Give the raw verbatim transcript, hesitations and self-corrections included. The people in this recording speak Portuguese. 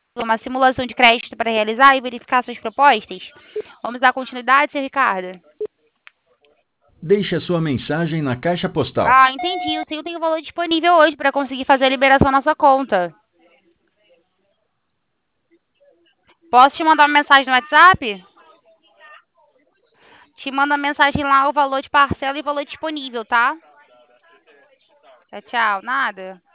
uma simulação de crédito para realizar e verificar suas propostas? Vamos dar continuidade, seu Ricardo? Deixe a sua mensagem na caixa postal. Ah, entendi. O senhor tem o valor disponível hoje para conseguir fazer a liberação na sua conta. Posso te mandar uma mensagem no WhatsApp? Te manda a mensagem lá, o valor de parcela e o valor disponível, tá? Tchau, tchau. Nada.